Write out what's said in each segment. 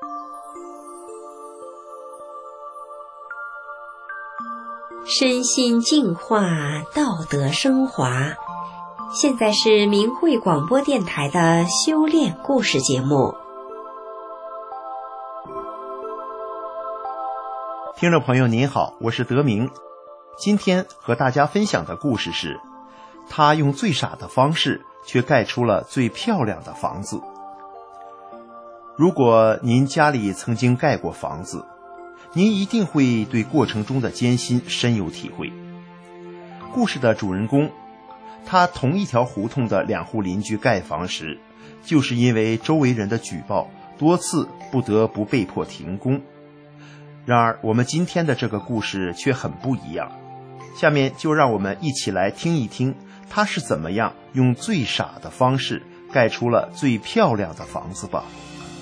身心净化，道德升华。现在是明慧广播电台的修炼故事节目。 听众朋友您好，我是德明。今天和大家分享的故事是，他用最傻的方式却盖出了最漂亮的房子。如果您家里曾经盖过房子，您一定会对过程中的艰辛深有体会。故事的主人公，他同一条胡同的2户邻居盖房时，就是因为周围人的举报，多次不得不被迫停工。然而我们今天的这个故事却很不一样，下面就让我们一起来听一听他是怎么样用最傻的方式盖出了最漂亮的房子吧。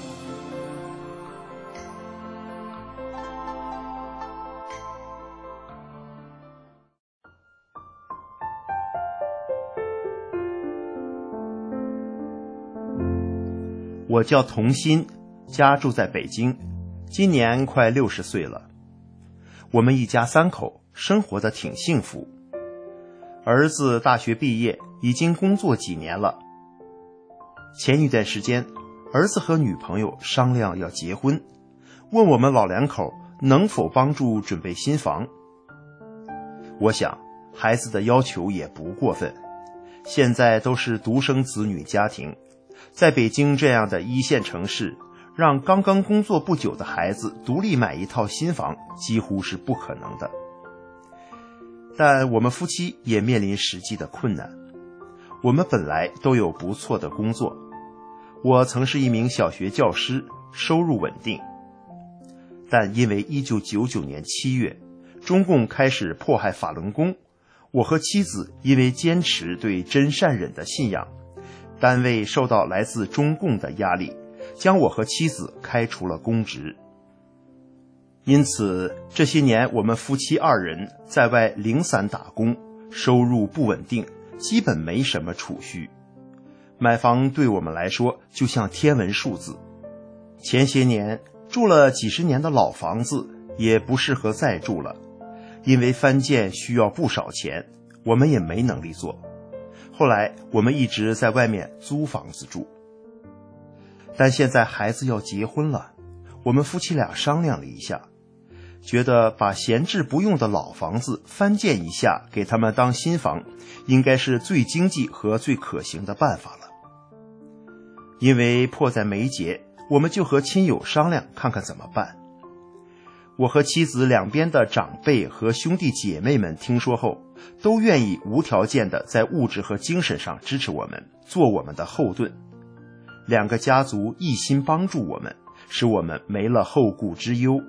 我叫童心，家住在北京，今年快60岁了。我们一家3口生活得挺幸福。儿子大学毕业，已经工作几年了。前一段时间，儿子和女朋友商量要结婚，问我们老2口能否帮助准备新房。我想孩子的要求也不过分，现在都是独生子女家庭，在北京这样的1线城市，让刚刚工作不久的孩子独立买一套新房几乎是不可能的。但我们夫妻也面临实际的困难。我们本来都有不错的工作，我曾是一名小学教师，收入稳定。但因为1999年7月，中共开始迫害法轮功，我和妻子因为坚持对真善忍的信仰，单位受到来自中共的压力，将我和妻子开除了公职。因此这些年我们夫妻2人在外零散打工，收入不稳定，基本没什么储蓄。买房对我们来说就像天文数字。前些年住了几十年的老房子也不适合再住了，因为翻建需要不少钱，我们也没能力做。后来我们一直在外面租房子住。但现在孩子要结婚了，我们夫妻俩商量了一下，觉得把闲置不用的老房子翻建一下给他们当新房，应该是最经济和最可行的办法了。因为迫在眉睫，我们就和亲友商量看看怎么办。我和妻子两边的长辈和兄弟姐妹们听说后，都愿意无条件的在物质和精神上支持我们，做我们的后盾。2个家族一心帮助我们，使我们没了后顾之忧。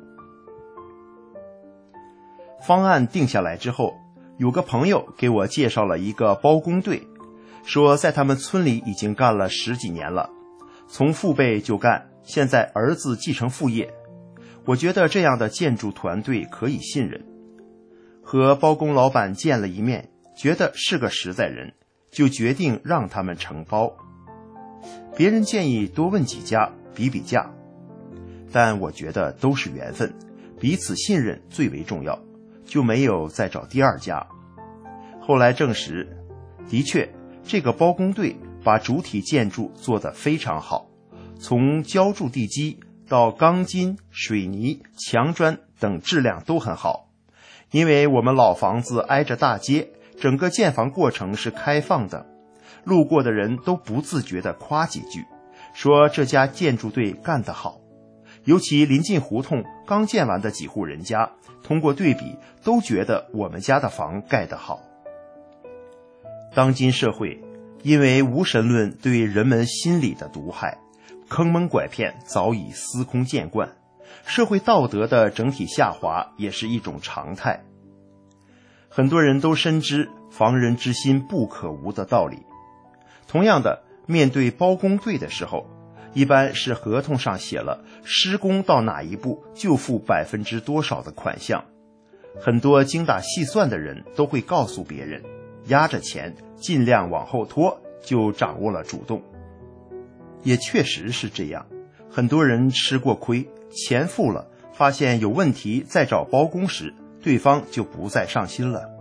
方案定下来之后，有个朋友给我介绍了一个包工队，说在他们村里已经干了10几年了，从父辈就干，现在儿子继承父业。我觉得这样的建筑团队可以信任。和包工老板见了一面，觉得是个实在人，就决定让他们承包。别人建议多问几家比比价，但我觉得都是缘分，彼此信任最为重要，就没有再找第2家。后来证实，的确这个包工队把主体建筑做得非常好，从浇筑地基到钢筋、水泥、墙砖等质量都很好。因为我们老房子挨着大街，整个建房过程是开放的，路过的人都不自觉地夸几句，说这家建筑队干得好。尤其临近胡同刚建完的几户人家，通过对比都觉得我们家的房盖得好。当今社会，因为无神论对人们心理的毒害，坑蒙拐骗早已司空见惯，社会道德的整体下滑也是一种常态。很多人都深知防人之心不可无的道理。同样的，面对包工队的时候，一般是合同上写了施工到哪一步就付多少的款项。很多精打细算的人都会告诉别人，压着钱尽量往后拖，就掌握了主动。也确实是这样， 很多人吃过亏，钱付了，发现有问题再找包公时，对方就不再上心了。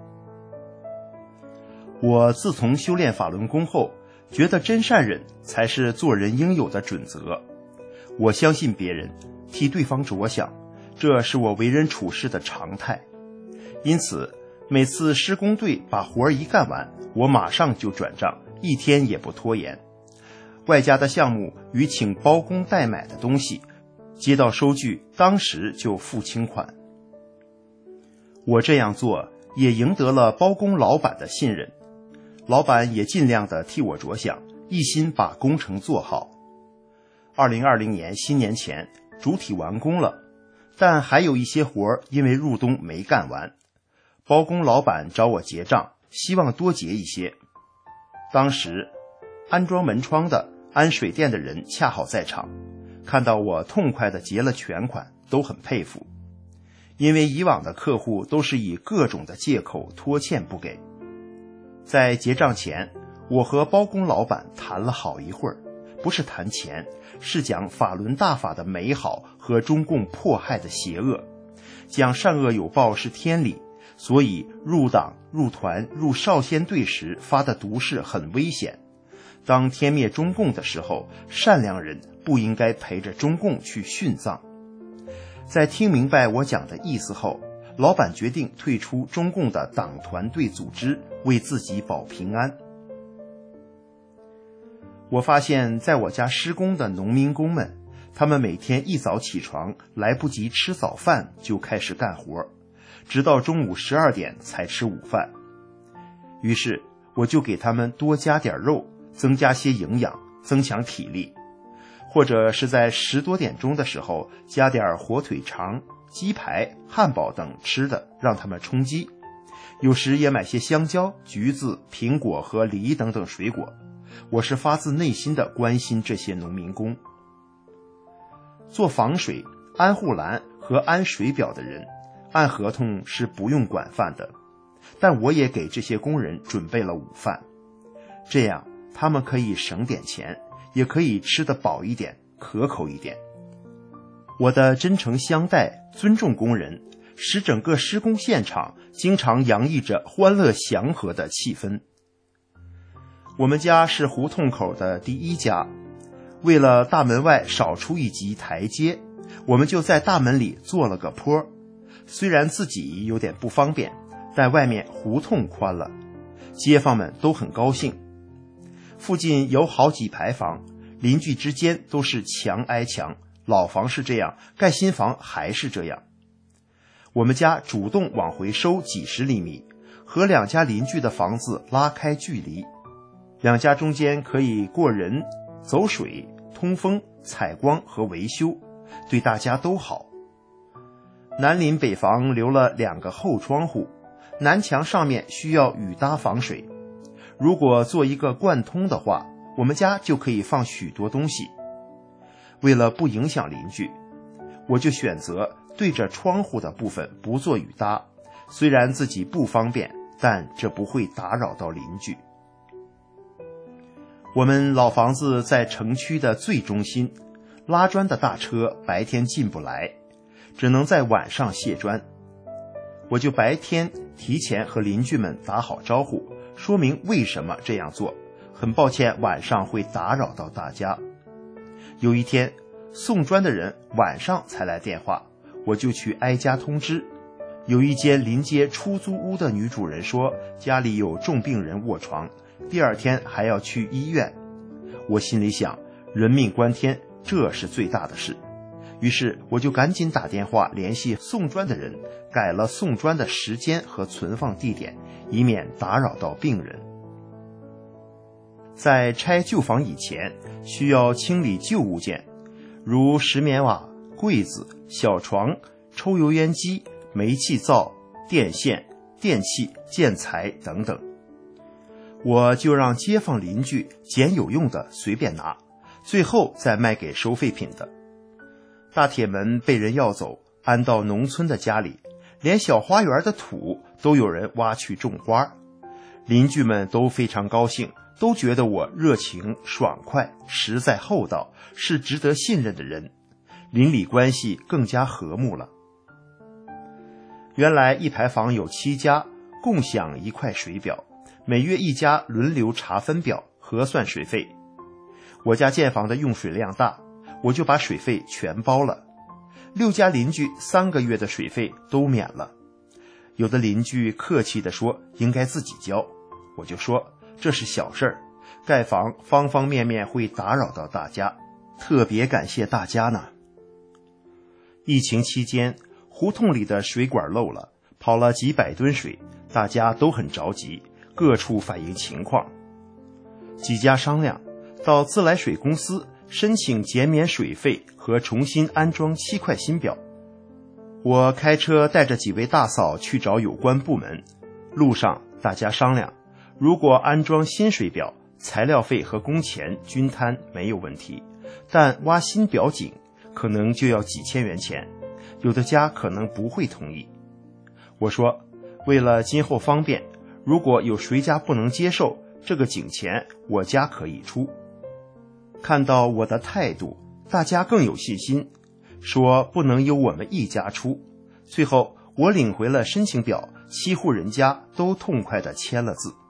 我自从修炼法轮功后，觉得真善忍才是做人应有的准则。我相信别人，替对方着想，这是我为人处事的常态。因此，每次施工队把活一干完，我马上就转账，一天也不拖延。外加的项目与请包工代买的东西，接到收据当时就付清款。我这样做也赢得了包工老板的信任，老板也尽量的替我着想，一心把工程做好。2020年新年前主体完工了，但还有一些活因为入冬没干完，包工老板找我结账，希望多结一些。当时安装门窗的、安水电的人恰好在场，看到我痛快地结了全款，都很佩服。因为以往的客户都是以各种的借口拖欠不给。在结账前，我和包工老板谈了好一会儿，不是谈钱，是讲法轮大法的美好和中共迫害的邪恶，讲善恶有报是天理，所以入党、入团、入少先队时发的毒誓很危险。当天灭中共的时候，善良人不应该陪着中共去殉葬。在听明白我讲的意思后，老板决定退出中共的党团队组织，为自己保平安。我发现在我家施工的农民工们，他们每天一早起床，来不及吃早饭就开始干活，直到中午12点才吃午饭。于是我就给他们多加点肉，增加些营养，增强体力。或者是在10多点钟的时候，加点火腿肠、鸡排、汉堡等吃的，让他们充饥。有时也买些香蕉、橘子、苹果和梨等等水果。我是发自内心的关心这些农民工。做防水、安护栏和安水表的人，按合同是不用管饭的，但我也给这些工人准备了午饭，这样他们可以省点钱，也可以吃得饱一点，可口一点。我的真诚相待、尊重工人，使整个施工现场经常洋溢着欢乐祥和的气氛。我们家是胡同口的第一家，为了大门外少出一级台阶，我们就在大门里做了个坡。虽然自己有点不方便，但外面胡同宽了，街坊们都很高兴。附近有好几排房，邻居之间都是墙挨墙，老房是这样，盖新房还是这样。我们家主动往回收几十厘米，和两家邻居的房子拉开距离，两家中间可以过人、走水、通风、采光和维修，对大家都好。南邻北房留了2个后窗户，南墙上面需要雨搭防水，如果做一个贯通的话，我们家就可以放许多东西。为了不影响邻居，我就选择对着窗户的部分不做雨搭，虽然自己不方便，但这不会打扰到邻居。我们老房子在城区的最中心，拉砖的大车白天进不来，只能在晚上卸砖。我就白天提前和邻居们打好招呼，说明为什么这样做，很抱歉晚上会打扰到大家。有一天送砖的人晚上才来电话，我就去挨家通知。有一间临街出租屋的女主人说家里有重病人卧床，第2天还要去医院。我心里想，人命关天，这是最大的事。于是我就赶紧打电话联系送砖的人，改了送砖的时间和存放地点，以免打扰到病人。在拆旧房以前，需要清理旧物件，如石棉瓦、柜子、小床、抽油烟机、煤气灶、电线、电器、建材等等。我就让街坊邻居捡有用的随便拿，最后再卖给收废品的。大铁门被人要走，安到农村的家里，连小花园的土都有人挖去种花。邻居们都非常高兴， 都觉得我热情爽快，实在厚道，是值得信任的人，邻里关系更加和睦了。原来一排房有7家，共享一块水表，每月一家轮流查分表，核算水费。我家建房的用水量大，我就把水费全包了。6家邻居3个月的水费都免了。有的邻居客气地说应该自己交，我就说这是小事儿，盖房方方面面会打扰到大家，特别感谢大家呢。疫情期间，胡同里的水管漏了，跑了几百吨水，大家都很着急，各处反映情况。几家商量，到自来水公司申请减免水费和重新安装7块新表。我开车带着几位大嫂去找有关部门，路上大家商量，如果安装新水表，材料费和工钱均摊没有问题，但挖新表井可能就要几千元钱，有的家可能不会同意。我说，为了今后方便，如果有谁家不能接受，这个井钱我家可以出。看到我的态度，大家更有信心，说不能由我们一家出。最后我领回了申请表，7户人家都痛快地签了字。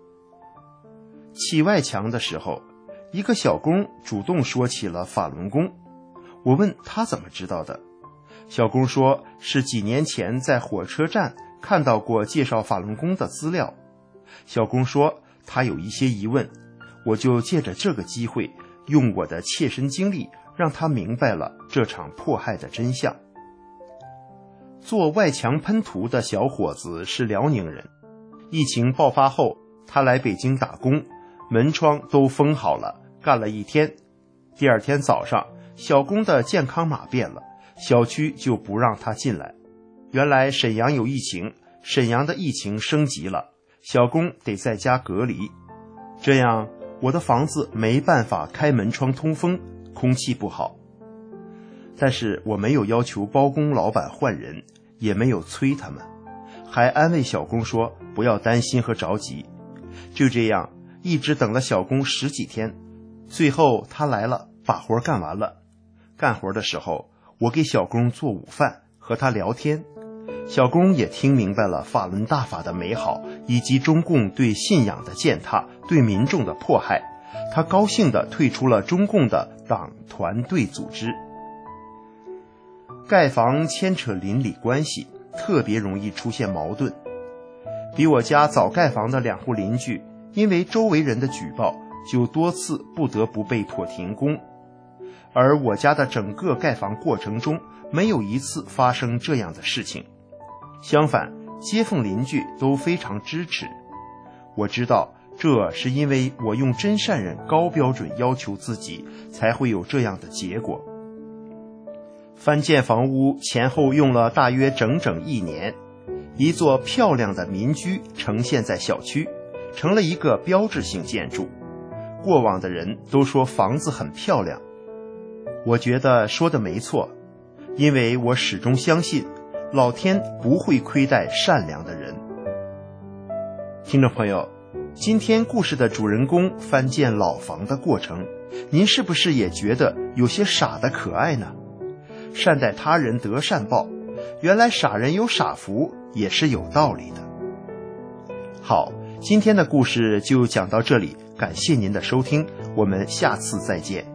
砌外墙的时候，一个小工主动说起了法轮功。我问他怎么知道的，小工说是几年前在火车站看到过介绍法轮功的资料。小工说他有一些疑问，我就借着这个机会，用我的切身经历让他明白了这场迫害的真相。做外墙喷涂的小伙子是辽宁人，疫情爆发后他来北京打工，门窗都封好了，干了1天。第2天早上，小工的健康码变了，小区就不让他进来。原来沈阳有疫情，沈阳的疫情升级了，小工得在家隔离。这样我的房子没办法开门窗通风，空气不好。但是我没有要求包工老板换人，也没有催他们，还安慰小工说不要担心和着急。就这样一直等了小工10几天，最后他来了，把活干完了。干活的时候，我给小工做午饭，和他聊天。小工也听明白了法轮大法的美好，以及中共对信仰的践踏，对民众的迫害。他高兴地退出了中共的党团队组织。盖房牵扯邻里关系，特别容易出现矛盾。比我家早盖房的2户邻居，因为周围人的举报，就多次不得不被迫停工。而我家的整个盖房过程中，没有一次发生这样的事情。相反，街坊邻居都非常支持。我知道这是因为我用真善忍高标准要求自己，才会有这样的结果。翻建房屋前后用了大约整整1年，一座漂亮的民居呈现在小区，成了一个标志性建筑。过往的人都说房子很漂亮，我觉得说的没错，因为我始终相信老天不会亏待善良的人。听众朋友，今天故事的主人公翻建老房的过程，您是不是也觉得有些傻的可爱呢？善待他人得善报，原来傻人有傻福也是有道理的。好，今天的故事就讲到这里，感谢您的收听，我们下次再见。